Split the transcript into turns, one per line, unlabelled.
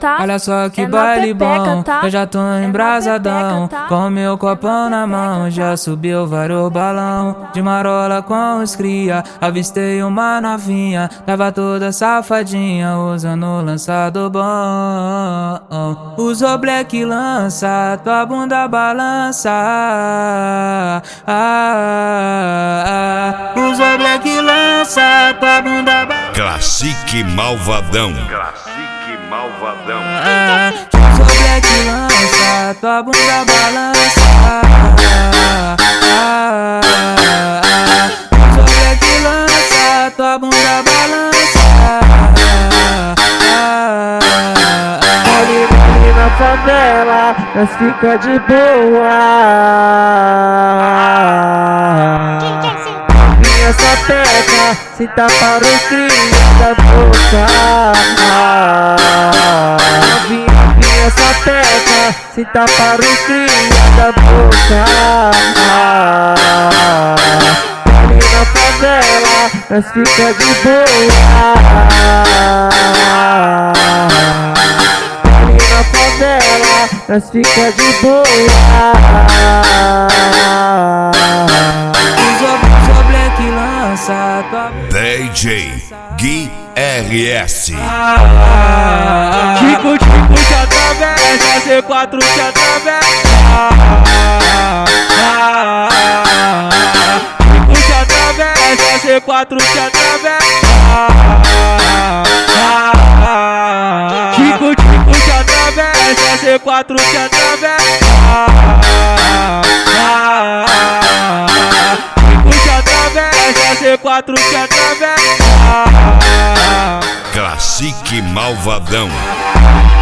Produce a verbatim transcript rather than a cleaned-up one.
tá?
Olha só que
É na
baile
pepeca,
bom,
tá?
eu já tô
É na
embrasadão,
pepeca, tá?
com meu copão na mão, já subiu vários balão, de marola com os cria, avistei uma novinha, tava toda safadinha, usando o lançado bom. Usou black lança, tua bunda balança, ah, ah, ah. Usou black lança, tua bunda balança.
Classique Malvadão. Classique Malvadão.
Ah, usou black lança, tua bunda balança, ah, ah, ah. Usou black lança, tua bunda balança, ah, ah, ah.
Ali, ali na favela, nós fica de boa. Minha sapeca, se tá para o cria da boca. Vinha, vinha sapeca, se tá para o cria da boca. Ali na favela, nós fica de boa. Na favela, nós fica de boa.
Usou, usou black lança, tua
D J Gui R S.
Tico, tico, te atravessa, C quatro te atravessa. Tico, te atravessa, C quatro te atravessa. Tico, tico, te atravessa, C quatro te atravessa. Tico, te atravessa, C quatro te atravessa.
Classique Malvadão.